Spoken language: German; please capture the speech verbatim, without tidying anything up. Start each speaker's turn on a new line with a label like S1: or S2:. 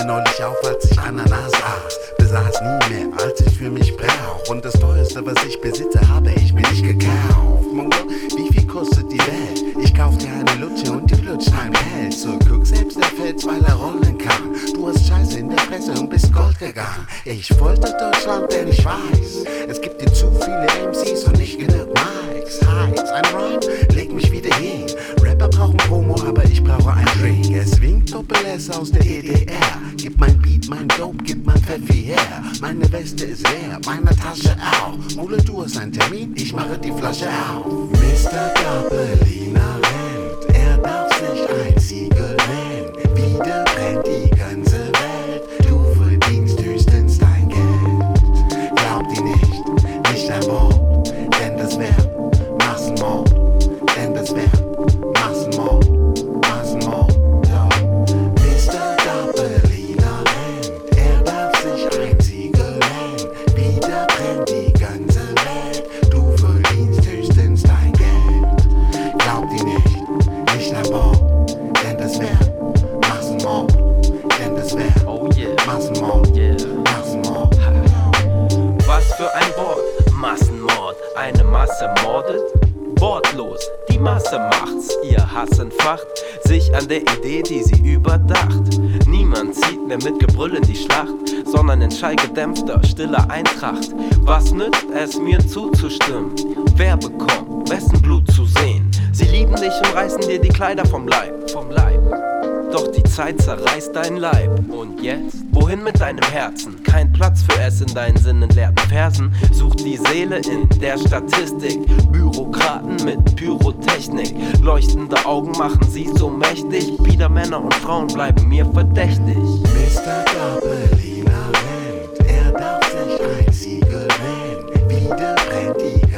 S1: mir neulich auf, als ich Ananas aß. Besaß nie mehr, als ich für mich brauch. Und das teuerste, was ich besitze, habe ich mir nicht gekauft. Mongo, wie viel kostet die Welt? Ich kauf dir eine Lutsche und die lutscht ein Pelz. So guck selbst der Fels, weil er rollen kann. Du hast Scheiße in der Fresse und bist Gold gegangen. Ich folter Deutschland, denn ich weiß, es gibt hier zu viele M Cs und nicht genug Mikes. Heiz, ein Rhyme, leg mich wieder hin. Rapper brauchen Promo, aber ich brauche ein Drink. Es winkt Doppel-S aus der E D R. Gib mein Beat, mein Dope, gib mein Pfeffi her. Meine Weste ist leer, meine Tasche auch. Mule, du hast einen Termin, ich mache die Flasche auf. Mister Gabeliner rennt, er darf sich ein Siegel nennen. Wieder brennt die ganze Welt, du verdienst höchstens dein Geld. Glaub die nicht, nicht ein Wort, denn das wär Massenmord. Denn das wär Massenmord, Massenmord, ja. Mister Gabeliner rennt, er darf sich ein Siegel nennen. Wieder brennt die ganze Welt, du verdienst höchstens dein Geld. Glaub die nicht, nicht ein Wort, denn das wär Massenmord. Denn das wär
S2: Oh yeah,
S1: Massenmord,
S2: yeah.
S1: Massenmord.
S2: Was für ein Wort, Massenmord. Eine Masse mordet, wortlos, die Masse macht's. Ihr Hass entfacht sich an der Idee, die sie überdacht. Niemand zieht mehr mit Gebrüll in die Schlacht, sondern in schallgedämpfter, stiller Eintracht. Was nützt es mir zuzustimmen? Wer bekommt wessen Blut zu sehen? Sie lieben dich und reißen dir die Kleider vom Leib, vom Leib. Doch die Zeit zerreißt dein Leib. Und jetzt? Wohin mit deinem Herzen? Kein Platz für es in deinen sinnentleerten Versen. Sucht die Seele in der Statistik. Bürokraten mit Pyrotechnik. Leuchtende Augen machen sie so mächtig. Wieder Männer und Frauen bleiben mir verdächtig.
S1: Mister Gabeliner rennt, er darf sich ein Siegel nennen. Wieder brennt die